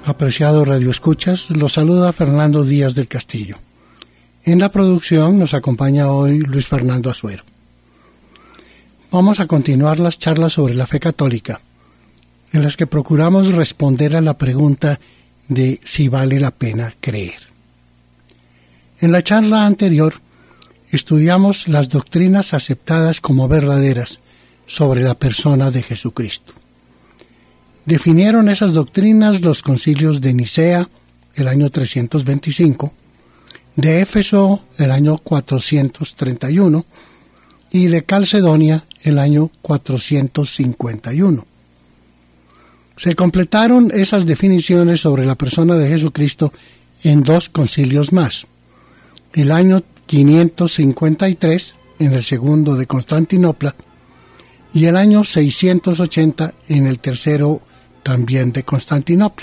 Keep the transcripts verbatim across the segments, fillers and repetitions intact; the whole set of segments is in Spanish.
Apreciados radioescuchas, los saluda Fernando Díaz del Castillo. En la producción nos acompaña hoy Luis Fernando Azuero. Vamos a continuar las charlas sobre la fe católica, en las que procuramos responder a la pregunta de si vale la pena creer. En la charla anterior estudiamos las doctrinas aceptadas como verdaderas sobre la persona de Jesucristo. Definieron esas doctrinas los concilios de Nicea, el año trescientos veinticinco, de Éfeso, el año cuatrocientos treinta y uno, y de Calcedonia, el año cuatrocientos cincuenta y uno. Se completaron esas definiciones sobre la persona de Jesucristo en dos concilios más, el año quinientos cincuenta y tres, en el segundo de Constantinopla, y el año seiscientos ochenta, en el tercero también de Constantinopla.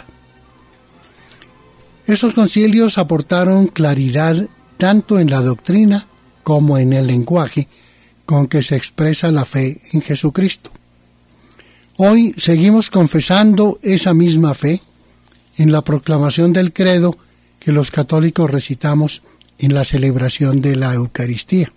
Esos concilios aportaron claridad tanto en la doctrina como en el lenguaje con que se expresa la fe en Jesucristo. Hoy seguimos confesando esa misma fe en la proclamación del credo que los católicos recitamos en la celebración de la Eucaristía.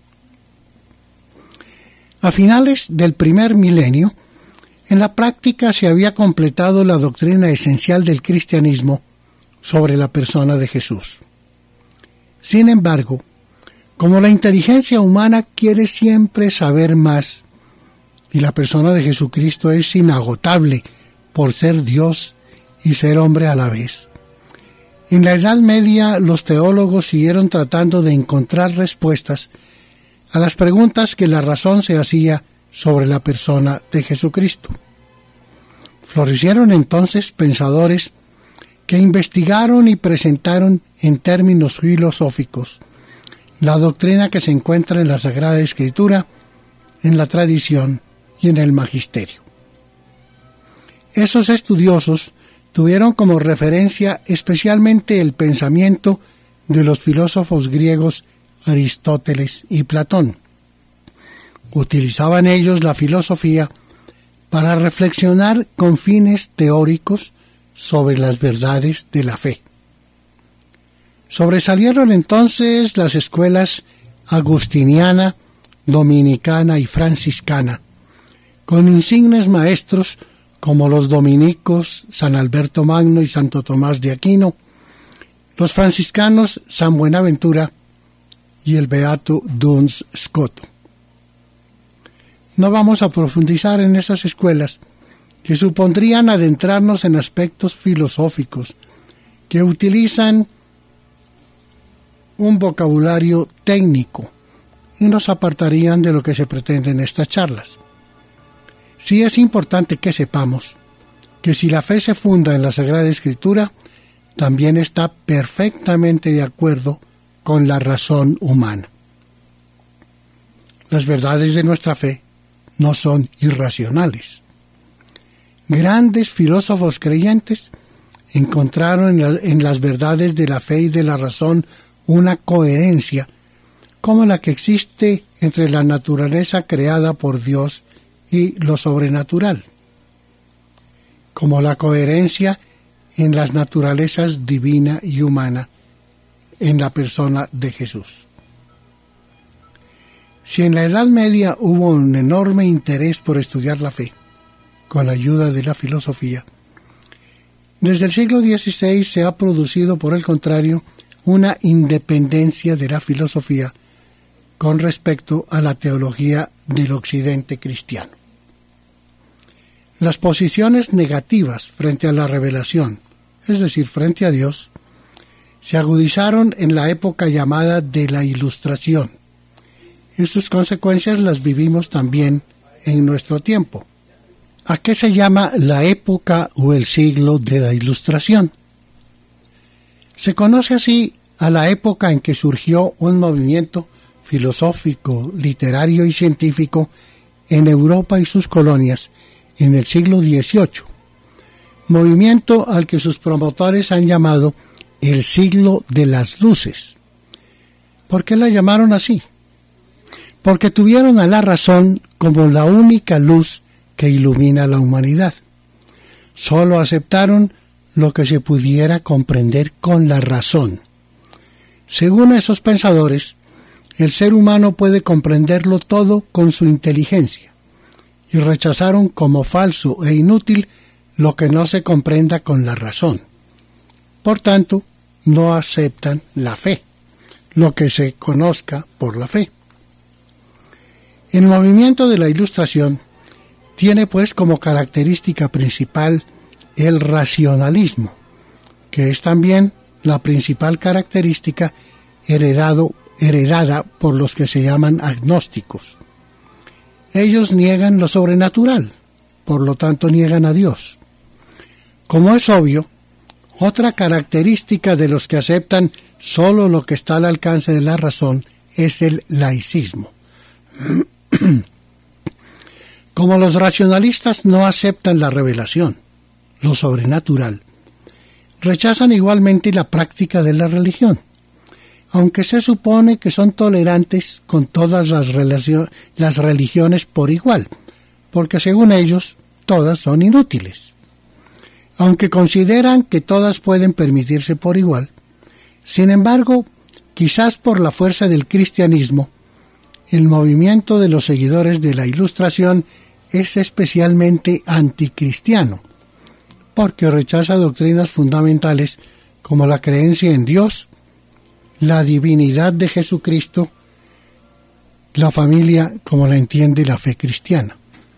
A finales del primer milenio, en la práctica se había completado la doctrina esencial del cristianismo sobre la persona de Jesús. Sin embargo, como la inteligencia humana quiere siempre saber más, y la persona de Jesucristo es inagotable por ser Dios y ser hombre a la vez, en la Edad Media los teólogos siguieron tratando de encontrar respuestas a las preguntas que la razón se hacía sobre la persona de Jesucristo. Florecieron entonces pensadores que investigaron y presentaron en términos filosóficos la doctrina que se encuentra en la Sagrada Escritura, en la tradición y en el magisterio. Esos estudiosos tuvieron como referencia especialmente el pensamiento de los filósofos griegos Aristóteles y Platón. Utilizaban ellos la filosofía para reflexionar con fines teóricos sobre las verdades de la fe. Sobresalieron entonces las escuelas agustiniana, dominicana y franciscana, con insignes maestros como los dominicos San Alberto Magno y Santo Tomás de Aquino, los franciscanos San Buenaventura y el beato Duns Scoto. No vamos a profundizar en esas escuelas que supondrían adentrarnos en aspectos filosóficos que utilizan un vocabulario técnico y nos apartarían de lo que se pretende en estas charlas. Sí es importante que sepamos que si la fe se funda en la Sagrada Escritura, también está perfectamente de acuerdo con la razón humana. Las verdades de nuestra fe no son irracionales. Grandes filósofos creyentes encontraron en, la, en las verdades de la fe y de la razón una coherencia como la que existe entre la naturaleza creada por Dios y lo sobrenatural, como la coherencia en las naturalezas divina y humana en la persona de Jesús. Si en la Edad Media hubo un enorme interés por estudiar la fe, con la ayuda de la filosofía, desde el siglo dieciséis se ha producido, por el contrario, una independencia de la filosofía con respecto a la teología del occidente cristiano. Las posiciones negativas frente a la revelación, es decir, frente a Dios, se agudizaron en la época llamada de la Ilustración, y sus consecuencias las vivimos también en nuestro tiempo. ¿A qué se llama la época o el siglo de la Ilustración? Se conoce así a la época en que surgió un movimiento filosófico, literario y científico en Europa y sus colonias en el siglo dieciocho, movimiento al que sus promotores han llamado el siglo de las luces. ¿Por qué la llamaron así? Porque tuvieron a la razón como la única luz que ilumina a la humanidad. Solo aceptaron lo que se pudiera comprender con la razón. Según esos pensadores, el ser humano puede comprenderlo todo con su inteligencia, y rechazaron como falso e inútil lo que no se comprenda con la razón. Por tanto, no aceptan la fe, lo que se conozca por la fe. El movimiento de la Ilustración tiene pues como característica principal el racionalismo, que es también la principal característica heredado, heredada por los que se llaman agnósticos. Ellos niegan lo sobrenatural, por lo tanto niegan a Dios. Como es obvio, otra característica de los que aceptan solo lo que está al alcance de la razón es el laicismo. Como los racionalistas no aceptan la revelación, lo sobrenatural, rechazan igualmente la práctica de la religión, aunque se supone que son tolerantes con todas las, las religiones por igual, porque según ellos todas son inútiles. Aunque consideran que todas pueden permitirse por igual, sin embargo, quizás por la fuerza del cristianismo, el movimiento de los seguidores de la Ilustración es especialmente anticristiano, porque rechaza doctrinas fundamentales como la creencia en Dios, la divinidad de Jesucristo, la familia como la entiende la fe cristiana.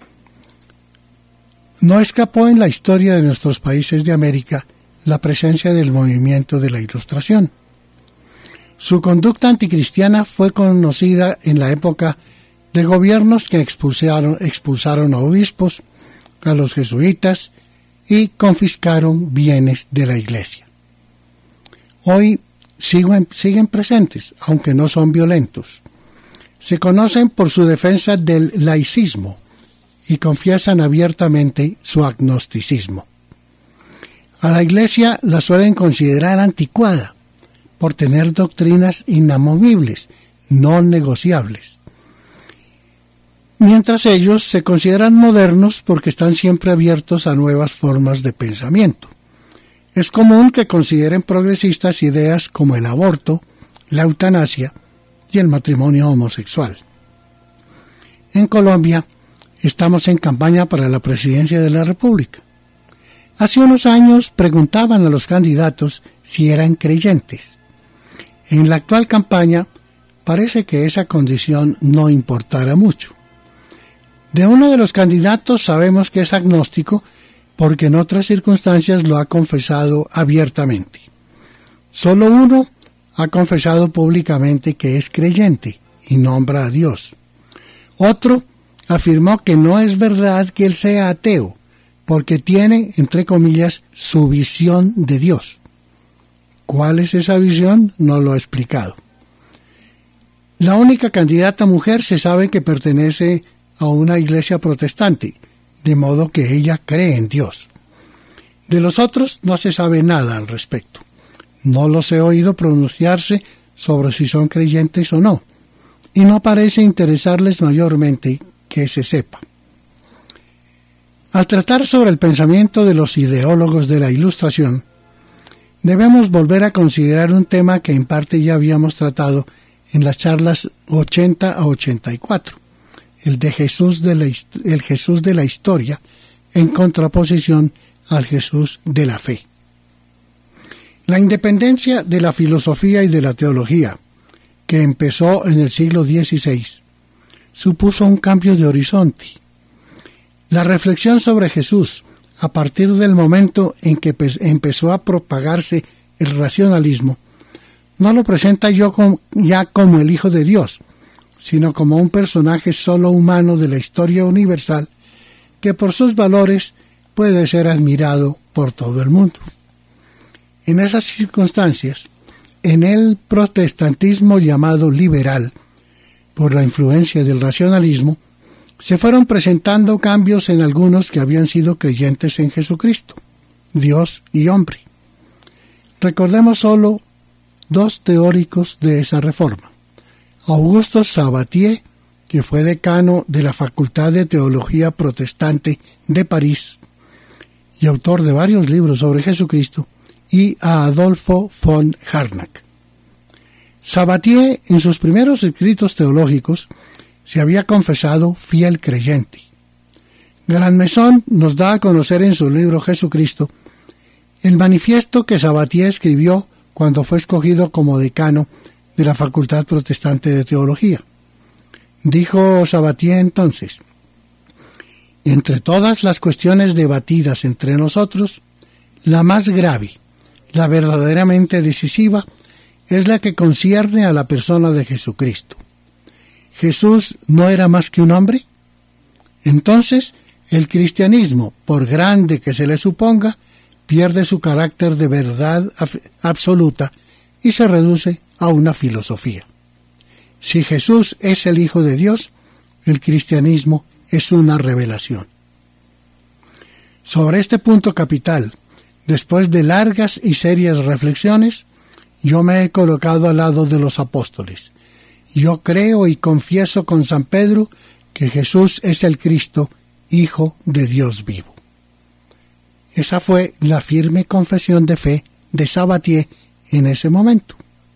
No escapó en la historia de nuestros países de América la presencia del movimiento de la Ilustración. Su conducta anticristiana fue conocida en la época de gobiernos que expulsaron, expulsaron a obispos, a los jesuitas y confiscaron bienes de la Iglesia. Hoy siguen, siguen presentes, aunque no son violentos. Se conocen por su defensa del laicismo y confiesan abiertamente su agnosticismo. A la Iglesia la suelen considerar anticuada por tener doctrinas inamovibles, no negociables, mientras ellos se consideran modernos porque están siempre abiertos a nuevas formas de pensamiento. Es común que consideren progresistas ideas como el aborto, la eutanasia y el matrimonio homosexual. En Colombia, estamos en campaña para la presidencia de la República. Hace unos años preguntaban a los candidatos si eran creyentes. En la actual campaña parece que esa condición no importara mucho. De uno de los candidatos sabemos que es agnóstico porque en otras circunstancias lo ha confesado abiertamente. Solo uno ha confesado públicamente que es creyente y nombra a Dios. Otro afirmó que no es verdad que él sea ateo, porque tiene, entre comillas, su visión de Dios. ¿Cuál es esa visión? No lo ha explicado. La única candidata mujer se sabe que pertenece a una iglesia protestante, de modo que ella cree en Dios. De los otros no se sabe nada al respecto. No los he oído pronunciarse sobre si son creyentes o no, y no parece interesarles mayormente que se sepa. Al tratar sobre el pensamiento de los ideólogos de la Ilustración, debemos volver a considerar un tema que en parte ya habíamos tratado en las charlas ochenta a ochenta y cuatro, el de Jesús de la, el Jesús de la historia en contraposición al Jesús de la fe. La independencia de la filosofía y de la teología, que empezó en el siglo dieciséis, supuso un cambio de horizonte. La reflexión sobre Jesús, a partir del momento en que empezó a propagarse el racionalismo, no lo presenta yo como, ya como el Hijo de Dios, sino como un personaje solo humano de la historia universal que por sus valores puede ser admirado por todo el mundo. En esas circunstancias, en el protestantismo llamado liberal, por la influencia del racionalismo, se fueron presentando cambios en algunos que habían sido creyentes en Jesucristo, Dios y hombre. Recordemos solo dos teóricos de esa reforma: Augusto Sabatier, que fue decano de la Facultad de Teología Protestante de París, y autor de varios libros sobre Jesucristo, y a Adolfo von Harnack. Sabatier, en sus primeros escritos teológicos, se había confesado fiel creyente. Grandmaison nos da a conocer en su libro Jesucristo el manifiesto que Sabatier escribió cuando fue escogido como decano de la Facultad Protestante de Teología. Dijo Sabatier entonces: entre todas las cuestiones debatidas entre nosotros, la más grave, la verdaderamente decisiva, es la que concierne a la persona de Jesucristo. ¿Jesús no era más que un hombre? Entonces, el cristianismo, por grande que se le suponga, pierde su carácter de verdad absoluta y se reduce a una filosofía. Si Jesús es el Hijo de Dios, el cristianismo es una revelación. Sobre este punto capital, después de largas y serias reflexiones, yo me he colocado al lado de los apóstoles. Yo creo y confieso con San Pedro que Jesús es el Cristo, Hijo de Dios vivo. Esa fue la firme confesión de fe de Sabatier en ese momento.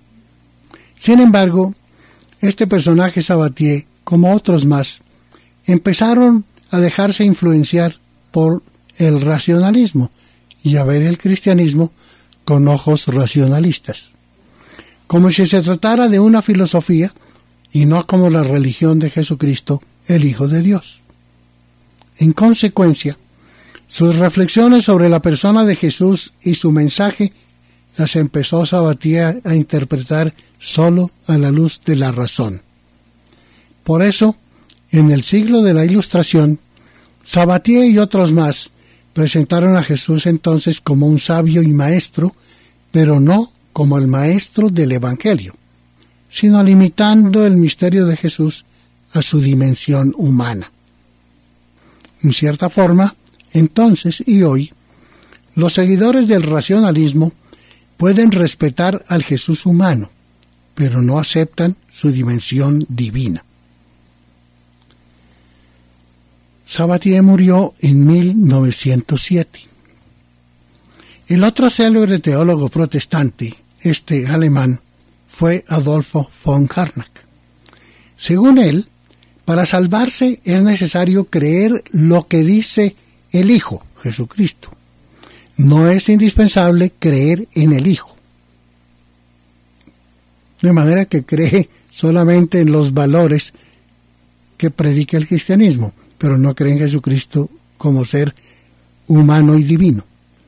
Sin embargo, este personaje Sabatier, como otros más, empezaron a dejarse influenciar por el racionalismo y a ver el cristianismo con ojos racionalistas, como si se tratara de una filosofía y no como la religión de Jesucristo, el Hijo de Dios. En consecuencia, sus reflexiones sobre la persona de Jesús y su mensaje las empezó Sabatier a interpretar solo a la luz de la razón. Por eso, en el siglo de la Ilustración, Sabatier y otros más presentaron a Jesús entonces como un sabio y maestro, pero no como el maestro del Evangelio, sino limitando el misterio de Jesús a su dimensión humana. En cierta forma, entonces y hoy, los seguidores del racionalismo pueden respetar al Jesús humano, pero no aceptan su dimensión divina. Sabatier murió en mil novecientos siete. El otro célebre teólogo protestante, este alemán, fue Adolfo von Harnack. Según él, para salvarse es necesario creer lo que dice el Hijo, Jesucristo. No es indispensable creer en el Hijo. De manera que cree solamente en los valores que predica el cristianismo, pero no cree en Jesucristo como ser humano y divino.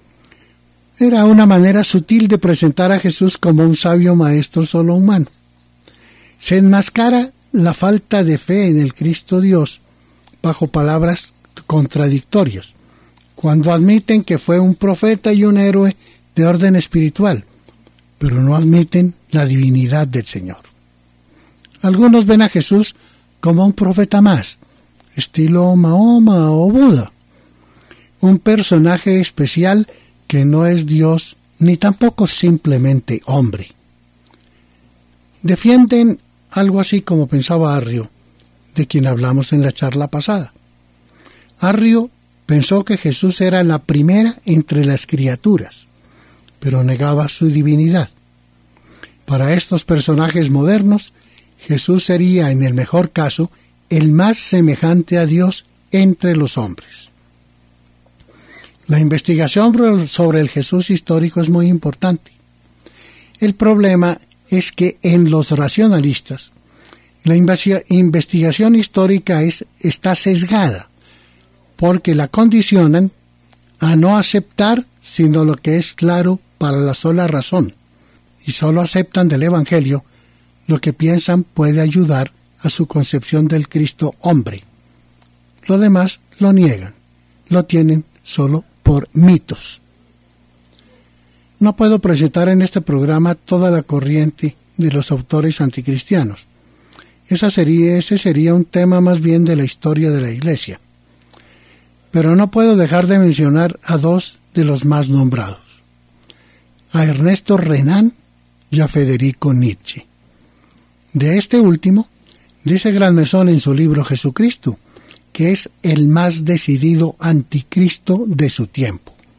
Era una manera sutil de presentar a Jesús como un sabio maestro solo humano. Se enmascara la falta de fe en el Cristo Dios bajo palabras contradictorias, cuando admiten que fue un profeta y un héroe de orden espiritual, pero no admiten la divinidad del Señor. Algunos ven a Jesús como un profeta más, estilo Mahoma o Buda, un personaje especial que no es Dios ni tampoco simplemente hombre. Defienden algo así como pensaba Arrio, de quien hablamos en la charla pasada. Arrio pensó que Jesús era la primera entre las criaturas, pero negaba su divinidad. Para estos personajes modernos, Jesús sería, en el mejor caso, el más semejante a Dios entre los hombres. La investigación sobre el Jesús histórico es muy importante. El problema es que en los racionalistas, la investigación histórica es, está sesgada, porque la condicionan a no aceptar sino lo que es claro para la sola razón, y solo aceptan del Evangelio lo que piensan puede ayudar a su concepción del Cristo hombre. Lo demás lo niegan, lo tienen solo por mitos. No puedo presentar en este programa toda la corriente de los autores anticristianos. Esa sería, ese sería un tema más bien de la historia de la Iglesia. Pero no puedo dejar de mencionar a dos de los más nombrados, a Ernesto Renan y a Federico Nietzsche. De este último, dice Grandmaison en su libro Jesucristo, que es el más decidido anticristo de su tiempo.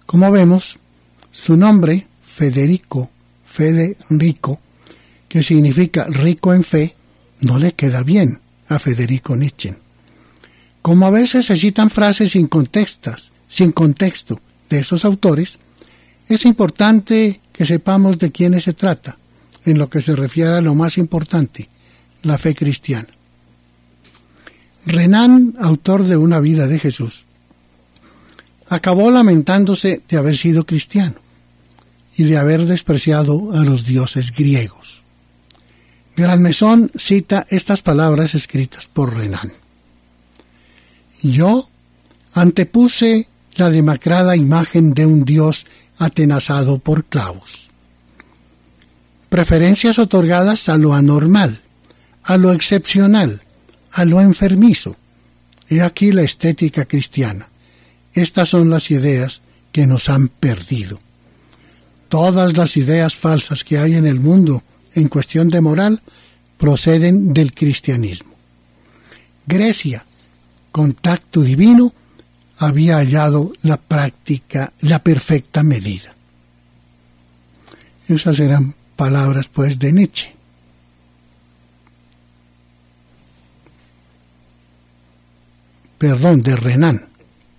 Como vemos, su nombre, Federico, Federico, que significa rico en fe, no le queda bien a Federico Nietzsche. Como a veces se citan frases sin contextos, sin contexto de esos autores, es importante que sepamos de quiénes se trata, en lo que se refiere a lo más importante, la fe cristiana. Renan, autor de Una vida de Jesús, acabó lamentándose de haber sido cristiano y de haber despreciado a los dioses griegos. Grandmesón cita estas palabras escritas por Renan. Yo antepuse la demacrada imagen de un dios atenazado por clavos. Preferencias otorgadas a lo anormal, a lo excepcional, a lo enfermizo. He aquí la estética cristiana. Estas son las ideas que nos han perdido. Todas las ideas falsas que hay en el mundo en cuestión de moral proceden del cristianismo. Grecia, con tacto divino, había hallado la práctica, la perfecta medida. Esas eran palabras, pues, de Nietzsche. Perdón, de Renan.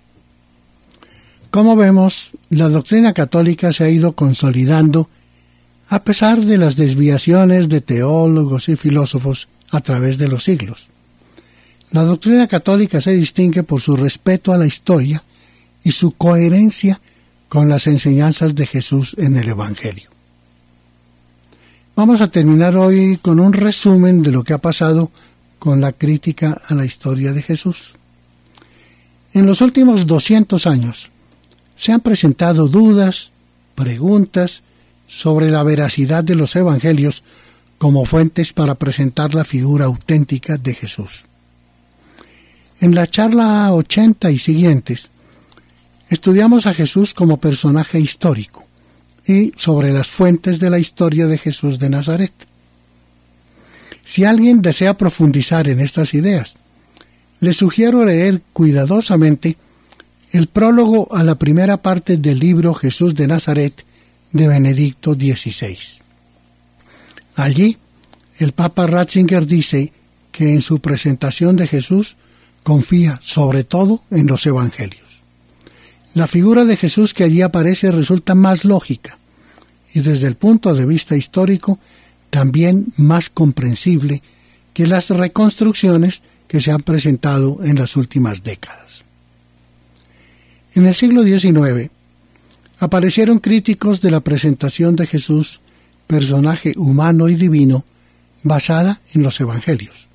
Como vemos, la doctrina católica se ha ido consolidando a pesar de las desviaciones de teólogos y filósofos a través de los siglos. La doctrina católica se distingue por su respeto a la historia y su coherencia con las enseñanzas de Jesús en el Evangelio. Vamos a terminar hoy con un resumen de lo que ha pasado con la crítica a la historia de Jesús. En los últimos doscientos años se han presentado dudas, preguntas sobre la veracidad de los evangelios como fuentes para presentar la figura auténtica de Jesús. En la charla ochenta y siguientes, estudiamos a Jesús como personaje histórico y sobre las fuentes de la historia de Jesús de Nazaret. Si alguien desea profundizar en estas ideas, le sugiero leer cuidadosamente el prólogo a la primera parte del libro Jesús de Nazaret de Benedicto dieciséis. Allí, el Papa Ratzinger dice que en su presentación de Jesús confía sobre todo en los evangelios. La figura de Jesús que allí aparece resulta más lógica y desde el punto de vista histórico también más comprensible que las reconstrucciones que se han presentado en las últimas décadas. En el siglo diecinueve aparecieron críticos de la presentación de Jesús, personaje humano y divino, basada en los evangelios.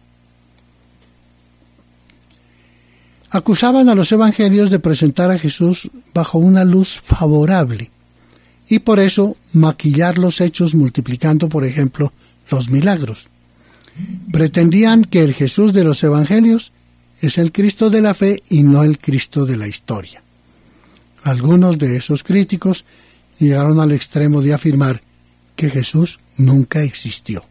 Acusaban a los evangelios de presentar a Jesús bajo una luz favorable y por eso maquillar los hechos multiplicando, por ejemplo, los milagros. Pretendían que el Jesús de los evangelios es el Cristo de la fe y no el Cristo de la historia. Algunos de esos críticos llegaron al extremo de afirmar que Jesús nunca existió.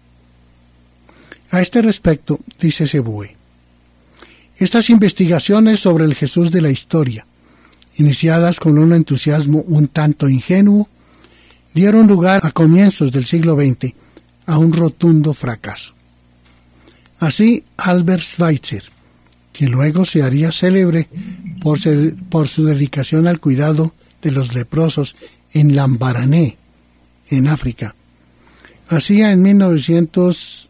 A este respecto, dice Sebue, estas investigaciones sobre el Jesús de la historia, iniciadas con un entusiasmo un tanto ingenuo, dieron lugar a comienzos del siglo veinte a un rotundo fracaso. Así, Albert Schweitzer, que luego se haría célebre por, se, por su dedicación al cuidado de los leprosos en Lambaréné, en África, hacía en mil novecientos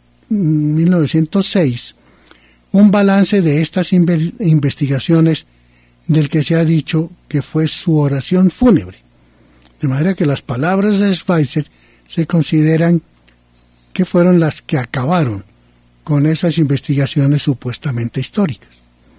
seis un balance de estas inve- investigaciones del que se ha dicho que fue su oración fúnebre, de manera que las palabras de Schweitzer se consideran que fueron las que acabaron con esas investigaciones supuestamente históricas.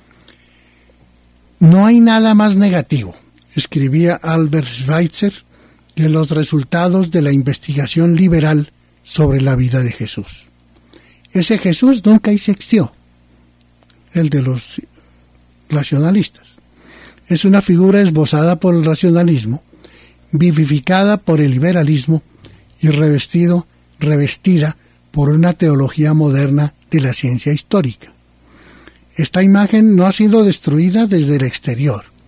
No hay nada más negativo, escribía Albert Schweitzer, que los resultados de la investigación liberal sobre la vida de Jesús. Ese Jesús nunca existió, el de los racionalistas. Es una figura esbozada por el racionalismo, vivificada por el liberalismo y revestido, revestida por una teología moderna de la ciencia histórica. Esta imagen no ha sido destruida desde el exterior,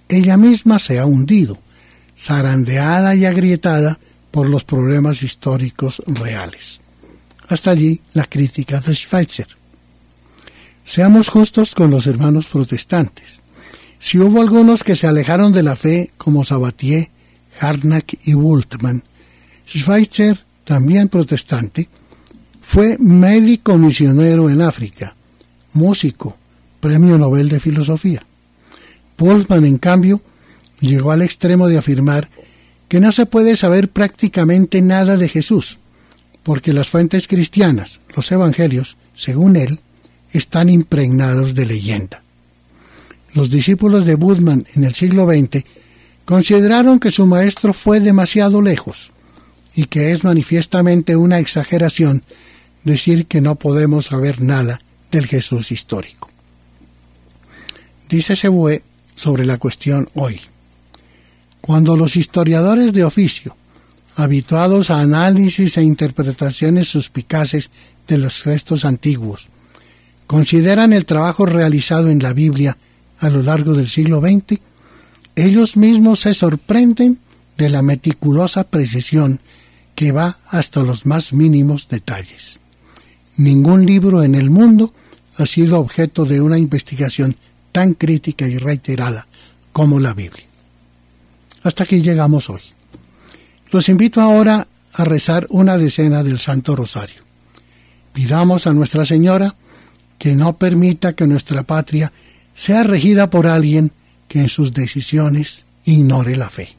ella misma se ha hundido, zarandeada y agrietada por los problemas históricos reales. Hasta allí la crítica de Schweitzer. Seamos justos con los hermanos protestantes. Si hubo algunos que se alejaron de la fe, como Sabatier, Harnack y Bultmann, Schweitzer, también protestante, fue médico misionero en África, músico, premio Nobel de Filosofía. Bultmann, en cambio, llegó al extremo de afirmar que no se puede saber prácticamente nada de Jesús, porque las fuentes cristianas, los evangelios, según él, están impregnados de leyenda. Los discípulos de Bultmann en el siglo veinte consideraron que su maestro fue demasiado lejos y que es manifiestamente una exageración decir que no podemos saber nada del Jesús histórico. Dice Sebue sobre la cuestión hoy: cuando los historiadores de oficio, habituados a análisis e interpretaciones suspicaces de los textos antiguos, consideran el trabajo realizado en la Biblia a lo largo del siglo veinte, ellos mismos se sorprenden de la meticulosa precisión que va hasta los más mínimos detalles. Ningún libro en el mundo ha sido objeto de una investigación tan crítica y reiterada como la Biblia. Hasta aquí llegamos hoy. Los invito ahora a rezar una decena del Santo Rosario. Pidamos a Nuestra Señora que no permita que nuestra patria sea regida por alguien que en sus decisiones ignore la fe.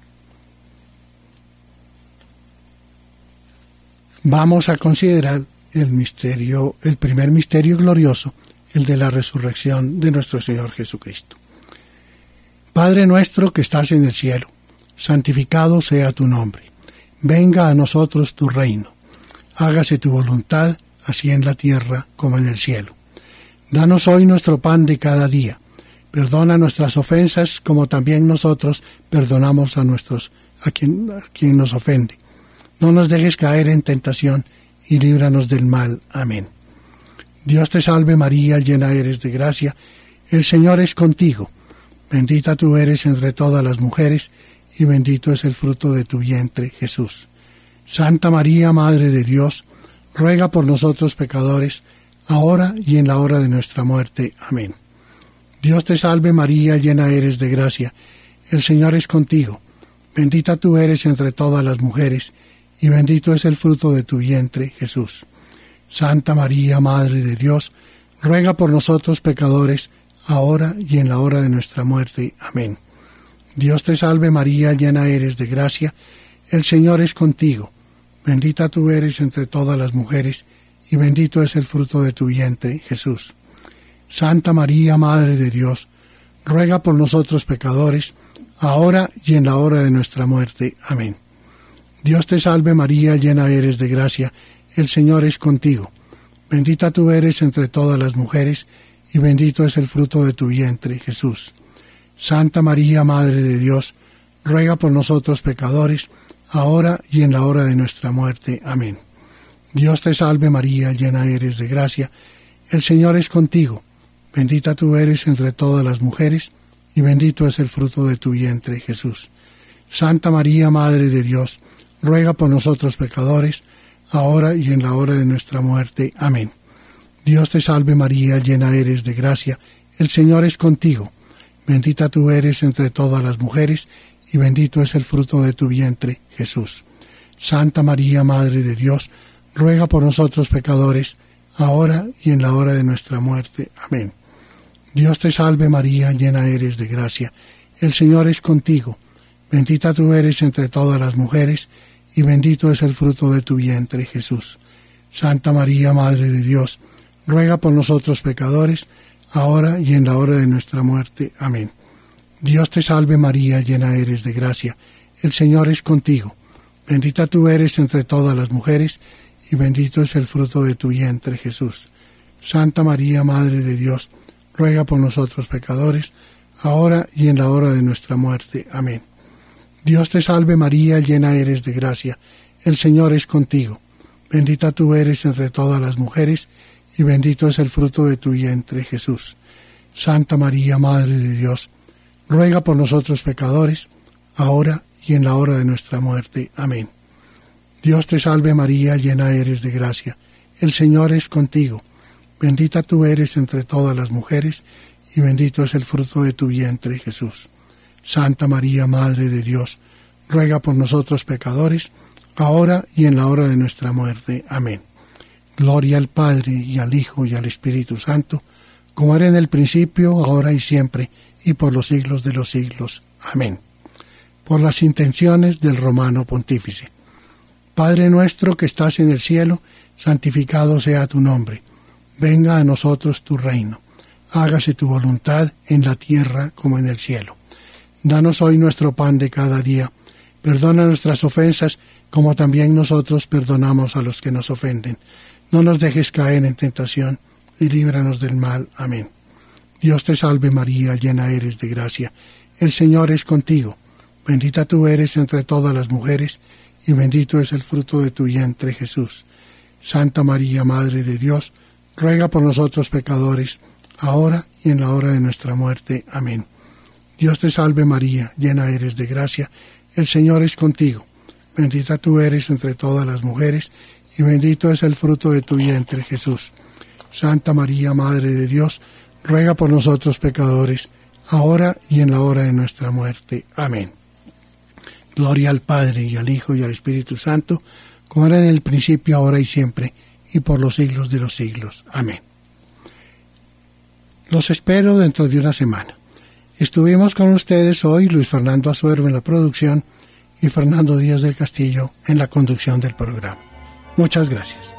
Vamos a considerar el misterio, el primer misterio glorioso, el de la resurrección de nuestro Señor Jesucristo. Padre nuestro que estás en el cielo, santificado sea tu nombre. Venga a nosotros tu reino. Hágase tu voluntad, así en la tierra como en el cielo. Danos hoy nuestro pan de cada día. Perdona nuestras ofensas, como también nosotros perdonamos a nuestros a quien, a quien nos ofende. No nos dejes caer en tentación y líbranos del mal. Amén. Dios te salve María, llena eres de gracia, el Señor es contigo. Bendita tú eres entre todas las mujeres, y bendito es el fruto de tu vientre, Jesús. Santa María, Madre de Dios, ruega por nosotros pecadores, ahora y en la hora de nuestra muerte. Amén. Dios te salve María, llena eres de gracia, el Señor es contigo. Bendita tú eres entre todas las mujeres, y bendito es el fruto de tu vientre, Jesús. Santa María, Madre de Dios, ruega por nosotros pecadores, ahora y en la hora de nuestra muerte. Amén. Dios te salve María, llena eres de gracia, el Señor es contigo. Bendita tú eres entre todas las mujeres, y bendito es el fruto de tu vientre, Jesús. Santa María, Madre de Dios, ruega por nosotros pecadores, ahora y en la hora de nuestra muerte. Amén. Dios te salve María, llena eres de gracia, el Señor es contigo. Bendita tú eres entre todas las mujeres, y bendito es el fruto de tu vientre, Jesús. Santa María, Madre de Dios, ruega por nosotros pecadores, ahora y en la hora de nuestra muerte. Amén. Dios te salve María, llena eres de gracia, el Señor es contigo. Bendita tú eres entre todas las mujeres, y bendito es el fruto de tu vientre, Jesús. Santa María, Madre de Dios, ruega por nosotros pecadores, ahora y en la hora de nuestra muerte. Amén. Dios te salve María, llena eres de gracia, el Señor es contigo. Bendita tú eres entre todas las mujeres, y bendito es el fruto de tu vientre, Jesús. Santa María, Madre de Dios, ruega por nosotros pecadores, ahora y en la hora de nuestra muerte. Amén. Dios te salve María, llena eres de gracia, el Señor es contigo. Bendita tú eres entre todas las mujeres, y bendito es el fruto de tu vientre, Jesús. Santa María, Madre de Dios, ruega por nosotros pecadores, ahora y en la hora de nuestra muerte. Amén. Dios te salve María, llena eres de gracia, el Señor es contigo. Bendita tú eres entre todas las mujeres, y bendito es el fruto de tu vientre, Jesús. Santa María, Madre de Dios, ruega por nosotros pecadores, ahora y en la hora de nuestra muerte. Amén. Dios te salve María, llena eres de gracia, el Señor es contigo. Bendita tú eres entre todas las mujeres, y bendito es el fruto de tu vientre, Jesús. Santa María, Madre de Dios, ruega por nosotros pecadores, ahora y en la hora de nuestra muerte. Amén. Dios te salve María, llena eres de gracia, el Señor es contigo. Bendita tú eres entre todas las mujeres, y bendito es el fruto de tu vientre, Jesús. Santa María, Madre de Dios, ruega por nosotros pecadores, ahora y en la hora de nuestra muerte. Amén. Gloria al Padre, y al Hijo, y al Espíritu Santo, como era en el principio, ahora y siempre, y por los siglos de los siglos. Amén. Por las intenciones del Romano Pontífice. Padre nuestro que estás en el cielo, santificado sea tu nombre. Venga a nosotros tu reino. Hágase tu voluntad en la tierra como en el cielo. Danos hoy nuestro pan de cada día. Perdona nuestras ofensas, como también nosotros perdonamos a los que nos ofenden. No nos dejes caer en tentación, y líbranos del mal. Amén. Dios te salve María, llena eres de gracia. El Señor es contigo. Bendita tú eres entre todas las mujeres, y bendito es el fruto de tu vientre, Jesús. Santa María, Madre de Dios, ruega por nosotros pecadores, ahora y en la hora de nuestra muerte. Amén. Dios te salve María, llena eres de gracia. El Señor es contigo. Bendita tú eres entre todas las mujeres, y bendito es el fruto de tu vientre, Jesús. Santa María, Madre de Dios, ruega por nosotros pecadores, ahora y en la hora de nuestra muerte. Amén. Gloria al Padre, y al Hijo, y al Espíritu Santo, como era en el principio, ahora y siempre, y por los siglos de los siglos. Amén. Los espero dentro de una semana. Estuvimos con ustedes hoy Luis Fernando Azuero en la producción y Fernando Díaz del Castillo en la conducción del programa. Muchas gracias.